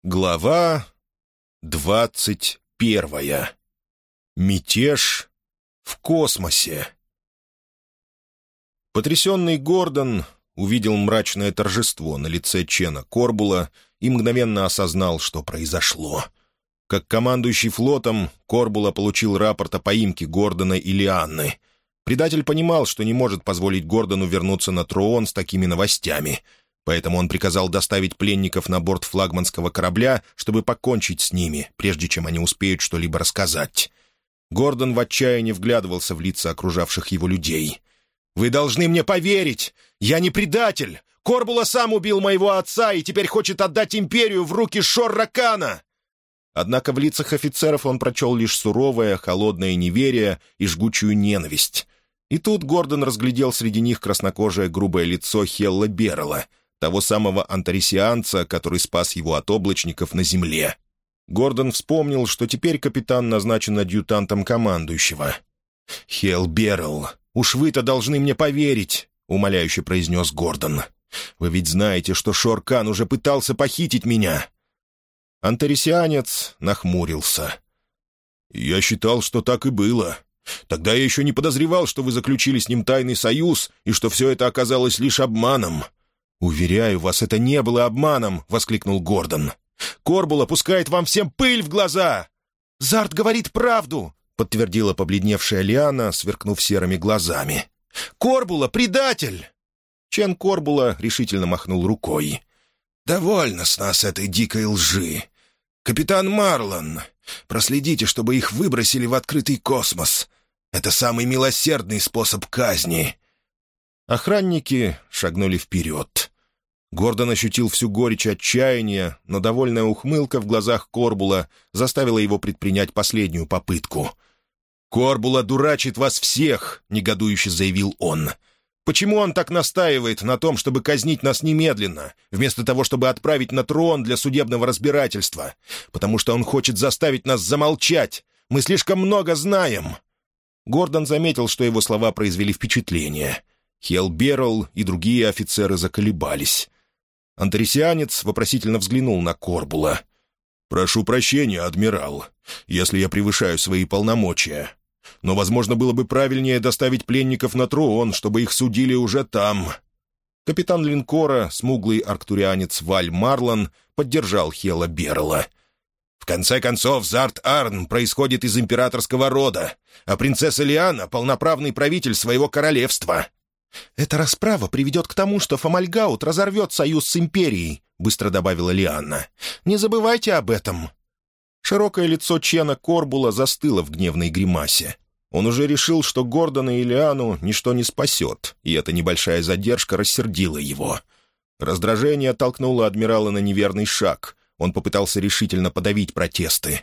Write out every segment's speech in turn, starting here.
Глава 21. Мятеж в космосе. Потрясенный Гордон увидел мрачное торжество на лице Чена Корбула и мгновенно осознал, что произошло. Как командующий флотом, Корбула получил рапорт о поимке Гордона и Лианны. Предатель понимал, что не может позволить Гордону вернуться на Троон с такими новостями — поэтому он приказал доставить пленников на борт флагманского корабля, чтобы покончить с ними, прежде чем они успеют что-либо рассказать. Гордон в отчаянии вглядывался в лица окружавших его людей. «Вы должны мне поверить! Я не предатель! Корбула сам убил моего отца и теперь хочет отдать империю в руки Шор-Ракана!» Однако в лицах офицеров он прочел лишь суровое, холодное неверие и жгучую ненависть. И тут Гордон разглядел среди них краснокожее грубое лицо Хелла Беррелла, того самого антаресианца, который спас его от облачников на земле. Гордон вспомнил, что теперь капитан назначен адъютантом командующего. «Хелл Беррелл, уж вы-то должны мне поверить», — умоляюще произнес Гордон. «Вы ведь знаете, что Шор-Кан уже пытался похитить меня». Антаресианец нахмурился. «Я считал, что так и было. Тогда я еще не подозревал, что вы заключили с ним тайный союз и что все это оказалось лишь обманом». «Уверяю вас, это не было обманом!» — воскликнул Гордон. «Корбула пускает вам всем пыль в глаза!» «Зарт говорит правду!» — подтвердила побледневшая Лиана, сверкнув серыми глазами. «Корбула — предатель!» Чен Корбула решительно махнул рукой. «Довольно с нас этой дикой лжи. Капитан Марлон, проследите, чтобы их выбросили в открытый космос. Это самый милосердный способ казни». Охранники шагнули вперед. Гордон ощутил всю горечь отчаяния, но довольная ухмылка в глазах Корбула заставила его предпринять последнюю попытку. «Корбула дурачит вас всех!» — негодующе заявил он. «Почему он так настаивает на том, чтобы казнить нас немедленно, вместо того, чтобы отправить на Троон для судебного разбирательства? Потому что он хочет заставить нас замолчать. Мы слишком много знаем!» Гордон заметил, что его слова произвели впечатление. Хелл Беррелл и другие офицеры заколебались. Антаресианец вопросительно взглянул на Корбула. «Прошу прощения, адмирал, если я превышаю свои полномочия. Но, возможно, было бы правильнее доставить пленников на Троон, чтобы их судили уже там». Капитан линкора, смуглый арктурианец Валь Марлон, поддержал Хелла Беррелла. «В конце концов, Зарт Арн происходит из императорского рода, а принцесса Лиана — полноправный правитель своего королевства». «Эта расправа приведет к тому, что Фомальгаут разорвет союз с империей», — быстро добавила Лианна. «Не забывайте об этом». Широкое лицо Чена Корбула застыло в гневной гримасе. Он уже решил, что Гордона и Лиану ничто не спасет, и эта небольшая задержка рассердила его. Раздражение оттолкнуло адмирала на неверный шаг. Он попытался решительно подавить протесты.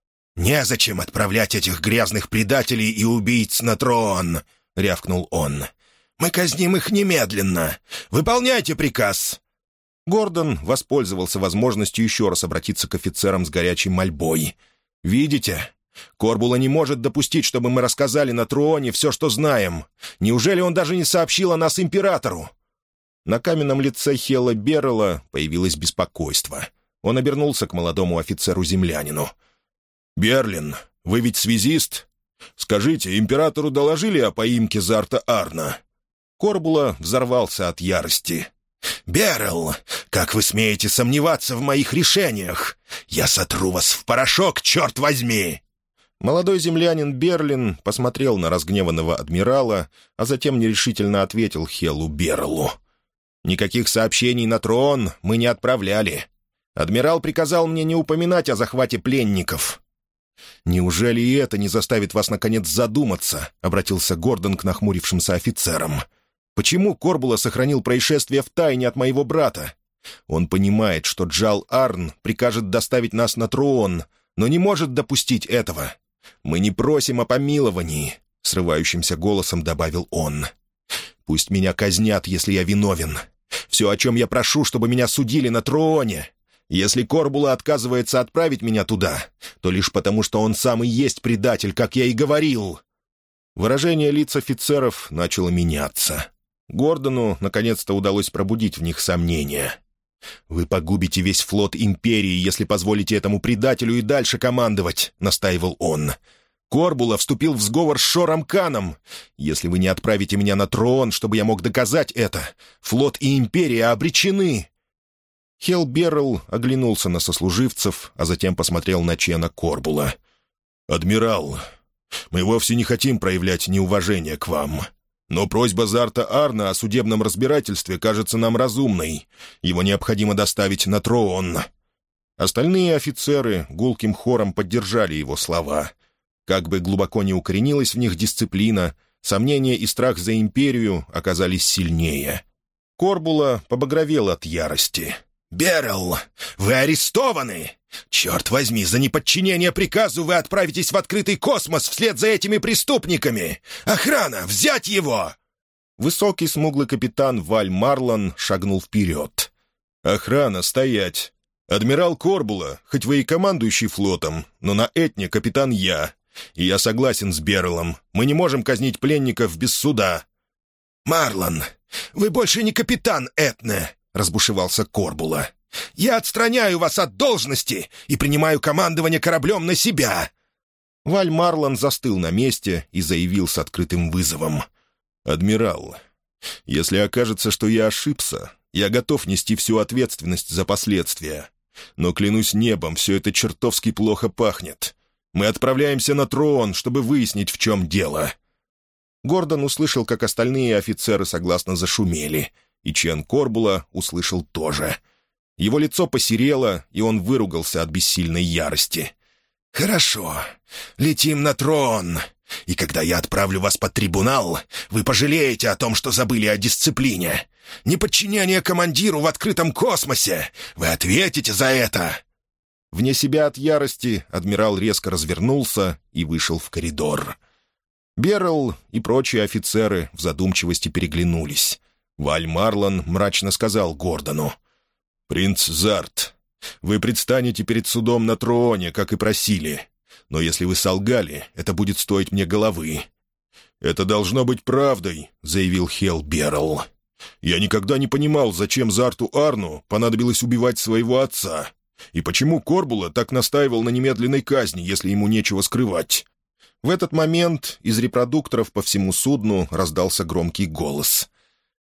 «Незачем отправлять этих грязных предателей и убийц на Троон», — рявкнул он. «Мы казним их немедленно! Выполняйте приказ!» Гордон воспользовался возможностью еще раз обратиться к офицерам с горячей мольбой. «Видите? Корбула не может допустить, чтобы мы рассказали на Трооне все, что знаем. Неужели он даже не сообщил о нас императору?» На каменном лице Хелла Беррелла появилось беспокойство. Он обернулся к молодому офицеру-землянину. «Берлин, вы ведь связист? Скажите, императору доложили о поимке Зарта Арна?» Корбула взорвался от ярости. «Беррелл, как вы смеете сомневаться в моих решениях? Я сотру вас в порошок, черт возьми!» Молодой землянин Берлин посмотрел на разгневанного адмирала, а затем нерешительно ответил Хеллу Берреллу. «Никаких сообщений на Троон мы не отправляли. Адмирал приказал мне не упоминать о захвате пленников». «Неужели и это не заставит вас, наконец, задуматься?» — обратился Гордон к нахмурившимся офицерам. «Почему Корбула сохранил происшествие в тайне от моего брата? Он понимает, что Джал Арн прикажет доставить нас на Троон, но не может допустить этого. Мы не просим о помиловании», — срывающимся голосом добавил он. «Пусть меня казнят, если я виновен. Все, о чем я прошу, чтобы меня судили на Трооне. Если Корбула отказывается отправить меня туда, то лишь потому, что он сам и есть предатель, как я и говорил». Выражение лиц офицеров начало меняться. Гордону наконец-то удалось пробудить в них сомнения. «Вы погубите весь флот Империи, если позволите этому предателю и дальше командовать», — настаивал он. «Корбула вступил в сговор с Шором Каном. Если вы не отправите меня на Троон, чтобы я мог доказать это, флот и Империя обречены». Хелл Беррелл оглянулся на сослуживцев, а затем посмотрел на Чена Корбула. «Адмирал, мы вовсе не хотим проявлять неуважение к вам. Но просьба Зарта Арна о судебном разбирательстве кажется нам разумной. Его необходимо доставить на Троон». Остальные офицеры гулким хором поддержали его слова. Как бы глубоко ни укоренилась в них дисциплина, сомнения и страх за империю оказались сильнее. Корбула побагровел от ярости. «Беррелл, вы арестованы! Черт возьми, за неподчинение приказу вы отправитесь в открытый космос вслед за этими преступниками! Охрана, взять его!» Высокий смуглый капитан Валь Марлан шагнул вперед. «Охрана, стоять! Адмирал Корбула, хоть вы и командующий флотом, но на Этне капитан я. И я согласен с Берреллом. Мы не можем казнить пленников без суда». «Марлан, вы больше не капитан Этне!» — разбушевался Корбула. «Я отстраняю вас от должности и принимаю командование кораблем на себя!» Валь Марлан застыл на месте и заявил с открытым вызовом. «Адмирал, если окажется, что я ошибся, я готов нести всю ответственность за последствия. Но, клянусь небом, все это чертовски плохо пахнет. Мы отправляемся на Троон, чтобы выяснить, в чем дело». Гордон услышал, как остальные офицеры согласно зашумели, и Чен Корбула услышал тоже. Его лицо посерело, и он выругался от бессильной ярости. «Хорошо, летим на Троон, и когда я отправлю вас под трибунал, вы пожалеете о том, что забыли о дисциплине. Неподчинение командиру в открытом космосе, вы ответите за это!» Вне себя от ярости адмирал резко развернулся и вышел в коридор. Беррелл и прочие офицеры в задумчивости переглянулись. Валь Марлан мрачно сказал Гордону: «Принц Зарт, вы предстанете перед судом на Трооне, как и просили. Но если вы солгали, это будет стоить мне головы». «Это должно быть правдой», — заявил Хелл Беррелл. «Я никогда не понимал, зачем Зарту Арну понадобилось убивать своего отца. И почему Корбула так настаивал на немедленной казни, если ему нечего скрывать?» В этот момент из репродукторов по всему судну раздался громкий голос.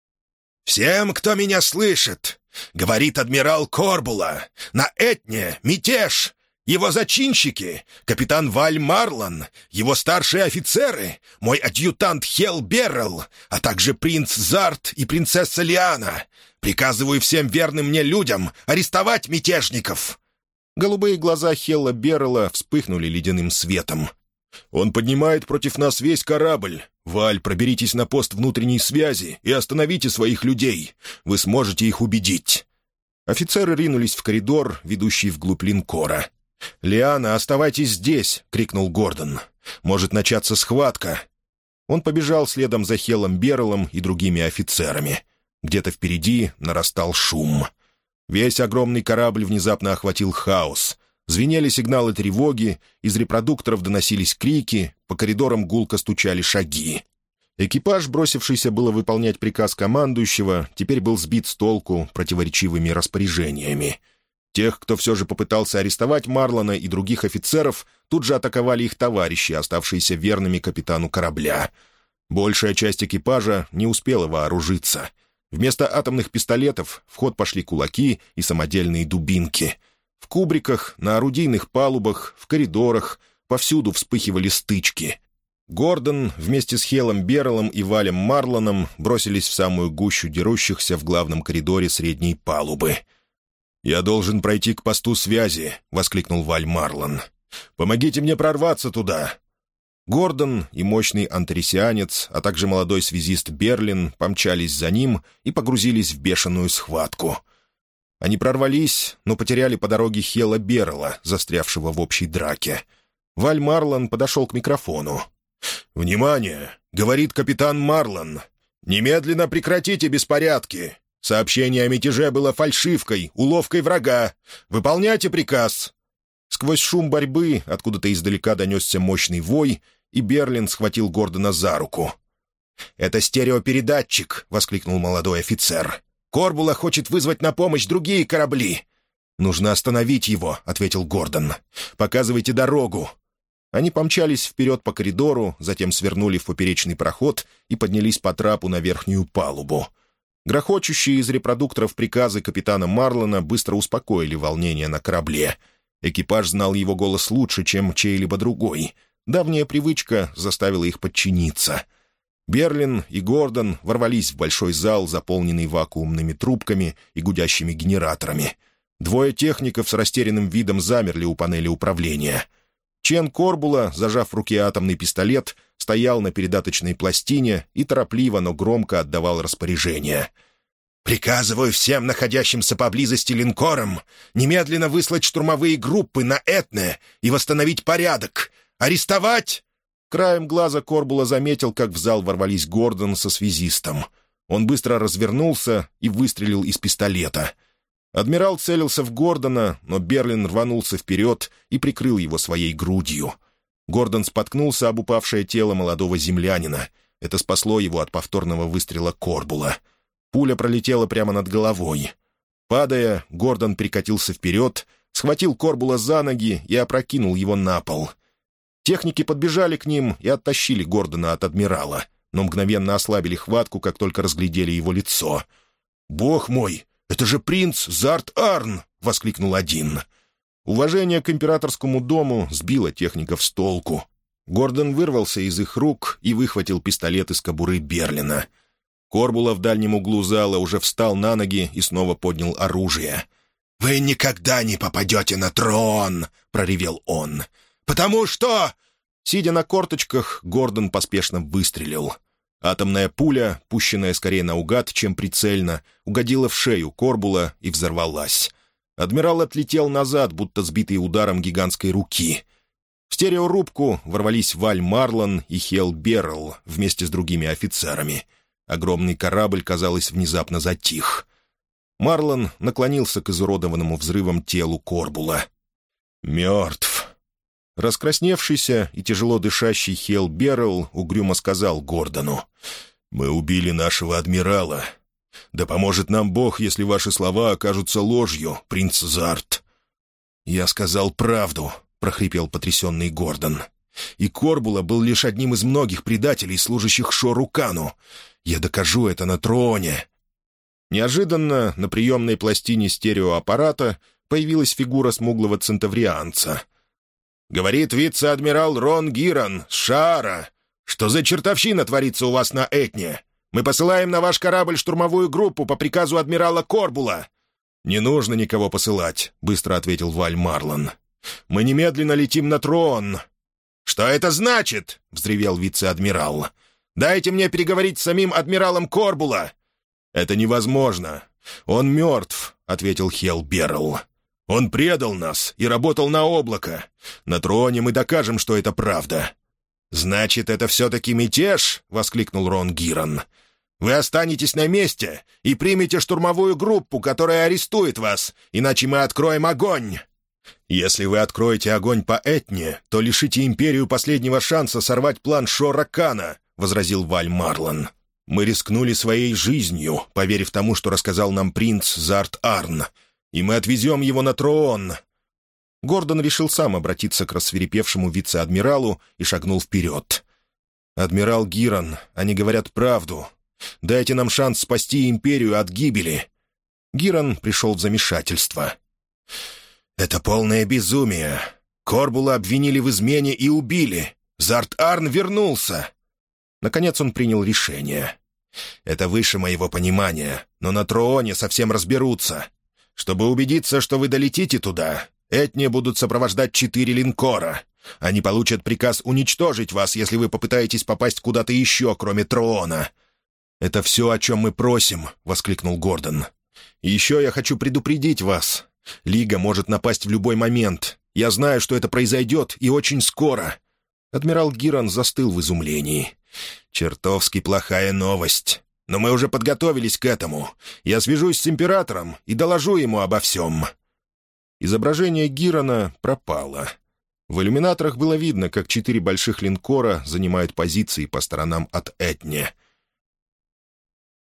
«Всем, кто меня слышит, говорит адмирал Корбула, на Этне мятеж. Его зачинщики — капитан Валь Марлан, его старшие офицеры, мой адъютант Хелл Беррелл, а также принц Зарт и принцесса Лиана. Приказываю всем верным мне людям арестовать мятежников». Голубые глаза Хелла Беррелла вспыхнули ледяным светом. «Он поднимает против нас весь корабль. Валь, проберитесь на пост внутренней связи и остановите своих людей. Вы сможете их убедить». Офицеры ринулись в коридор, ведущий вглубь линкора. «Лиана, оставайтесь здесь!» — крикнул Гордон. «Может начаться схватка». Он побежал следом за Хеллом Берреллом и другими офицерами. Где-то впереди нарастал шум. Весь огромный корабль внезапно охватил хаос. Звенели сигналы тревоги, из репродукторов доносились крики, по коридорам гулко стучали шаги. Экипаж, бросившийся было выполнять приказ командующего, теперь был сбит с толку противоречивыми распоряжениями. Тех, кто все же попытался арестовать Марлана и других офицеров, тут же атаковали их товарищи, оставшиеся верными капитану корабля. Большая часть экипажа не успела вооружиться. Вместо атомных пистолетов в ход пошли кулаки и самодельные дубинки. В кубриках, на орудийных палубах, в коридорах повсюду вспыхивали стычки. Гордон вместе с Хеллом Берреллом и Валем Марланом бросились в самую гущу дерущихся в главном коридоре средней палубы. «Я должен пройти к посту связи», — воскликнул Валь Марлан. «Помогите мне прорваться туда». Гордон и мощный антаресианец, а также молодой связист Берлин помчались за ним и погрузились в бешеную схватку. Они прорвались, но потеряли по дороге Хелла Беррелла, застрявшего в общей драке. Валь Марлан подошел к микрофону. «Внимание!» — говорит капитан Марлан. «Немедленно прекратите беспорядки. Сообщение о мятеже было фальшивкой, уловкой врага. Выполняйте приказ». Сквозь шум борьбы откуда-то издалека донесся мощный вой, и Берлин схватил Гордона за руку. «Это стереопередатчик!» — воскликнул молодой офицер. Корбула хочет вызвать на помощь другие корабли». «Нужно остановить его», — ответил Гордон. «Показывайте дорогу». Они помчались вперед по коридору, затем свернули в поперечный проход и поднялись по трапу на верхнюю палубу. Грохочущие из репродукторов приказы капитана Марлона быстро успокоили волнение на корабле. Экипаж знал его голос лучше, чем чей-либо другой. Давняя привычка заставила их подчиниться. Берлин и Гордон ворвались в большой зал, заполненный вакуумными трубками и гудящими генераторами. Двое техников с растерянным видом замерли у панели управления. Чен Корбула, зажав в руке атомный пистолет, стоял на передаточной пластине и торопливо, но громко отдавал распоряжения. «Приказываю всем находящимся поблизости линкорам немедленно выслать штурмовые группы на Этне и восстановить порядок. Арестовать!» Краем глаза Корбула заметил, как в зал ворвались Гордон со связистом. Он быстро развернулся и выстрелил из пистолета. Адмирал целился в Гордона, но Берлин рванулся вперед и прикрыл его своей грудью. Гордон споткнулся об упавшее тело молодого землянина. Это спасло его от повторного выстрела Корбула. Пуля пролетела прямо над головой. Падая, Гордон перекатился вперед, схватил Корбула за ноги и опрокинул его на пол. Техники подбежали к ним и оттащили Гордона от адмирала, но мгновенно ослабили хватку, как только разглядели его лицо. «Бог мой! «Это же принц Зарт-Арн!» — воскликнул один. Уважение к императорскому дому сбило техников с толку. Гордон вырвался из их рук и выхватил пистолет из кобуры Берлина. Корбула в дальнем углу зала уже встал на ноги и снова поднял оружие. «Вы никогда не попадете на трон!» — проревел он. «Потому что...» Сидя на корточках, Гордон поспешно выстрелил. Атомная пуля, пущенная скорее наугад, чем прицельно, угодила в шею Корбула и взорвалась. Адмирал отлетел назад, будто сбитый ударом гигантской руки. В стереорубку ворвались Валь Марлон и Хел Беррелл вместе с другими офицерами. Огромный корабль, казалось, внезапно затих. Марлон наклонился к изуродованному взрывом телу Корбула. «Мертв». Раскрасневшийся и тяжело дышащий Хел Беррелл угрюмо сказал Гордону: «Мы убили нашего адмирала. Да поможет нам Бог, если ваши слова окажутся ложью, принц Зарт». «Я сказал правду», — прохрипел потрясенный Гордон. «И Корбула был лишь одним из многих предателей, служащих Шо-Рукану. Я докажу это на троне». Неожиданно на приемной пластине стереоаппарата появилась фигура смуглого центаврианца. «Говорит вице-адмирал Рон Гиран с Шаара. Что за чертовщина творится у вас на Этне? Мы посылаем на ваш корабль штурмовую группу по приказу адмирала Корбула». «Не нужно никого посылать», — быстро ответил Валь Марлон. «Мы немедленно летим на Трон». «Что это значит?» — взревел вице-адмирал. «Дайте мне переговорить с самим адмиралом Корбула». «Это невозможно. Он мертв», — ответил Хел Беррелл. «Он предал нас и работал на облако. На Троне мы докажем, что это правда». «Значит, это все-таки мятеж?» — воскликнул Рон Гиран. «Вы останетесь на месте и примете штурмовую группу, которая арестует вас, иначе мы откроем огонь». «Если вы откроете огонь по Этне, то лишите империю последнего шанса сорвать план Шо-Рукана», — возразил Валь Марлон. «Мы рискнули своей жизнью, поверив тому, что рассказал нам принц Зарт-Арн, и мы отвезем его на Трон». Гордон решил сам обратиться к рассвирепевшему вице-адмиралу и шагнул вперед. «Адмирал Гиран, они говорят правду. Дайте нам шанс спасти империю от гибели». Гиран пришел в замешательство. «Это полное безумие. Корбула обвинили в измене и убили. Зарт-Арн вернулся». Наконец он принял решение. «Это выше моего понимания, но на Трооне совсем разберутся. Чтобы убедиться, что вы долетите туда, Этне будут сопровождать 4 линкора. Они получат приказ уничтожить вас, если вы попытаетесь попасть куда-то еще, кроме Троона». «Это все, о чем мы просим», — воскликнул Гордон. «И еще я хочу предупредить вас. Лига может напасть в любой момент. Я знаю, что это произойдет, и очень скоро». Адмирал Гиран застыл в изумлении. «Чертовски плохая новость. Но мы уже подготовились к этому. Я свяжусь с императором и доложу ему обо всем». Изображение Гирана пропало. В иллюминаторах было видно, как 4 больших линкора занимают позиции по сторонам от Этне.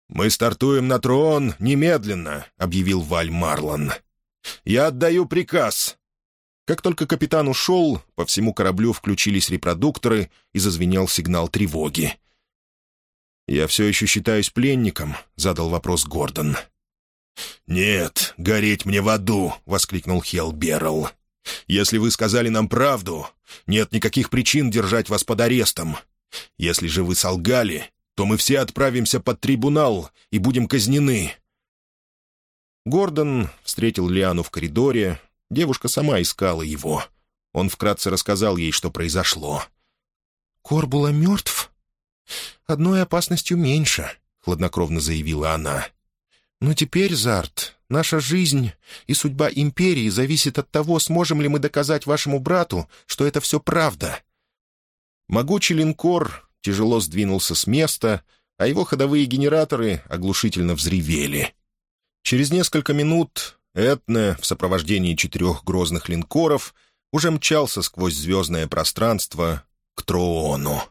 «Мы стартуем на Троон немедленно», — объявил Валь Марлан. «Я отдаю приказ». Как только капитан ушел, по всему кораблю включились репродукторы и зазвенел сигнал тревоги. «Я все еще считаюсь пленником?» — задал вопрос Гордон. «Нет, гореть мне в аду!» — воскликнул Хелл Беррелл. «Если вы сказали нам правду, нет никаких причин держать вас под арестом. Если же вы солгали, то мы все отправимся под трибунал и будем казнены». Гордон встретил Лиану в коридоре. Девушка сама искала его. Он вкратце рассказал ей, что произошло. «Корбула мертв? Одной опасностью меньше», — хладнокровно заявила она. «Но теперь, Зарт, наша жизнь и судьба Империи зависит от того, сможем ли мы доказать вашему брату, что это все правда». Могучий линкор тяжело сдвинулся с места, а его ходовые генераторы оглушительно взревели. Через несколько минут Этне в сопровождении 4 грозных линкоров уже мчался сквозь звездное пространство к Троону.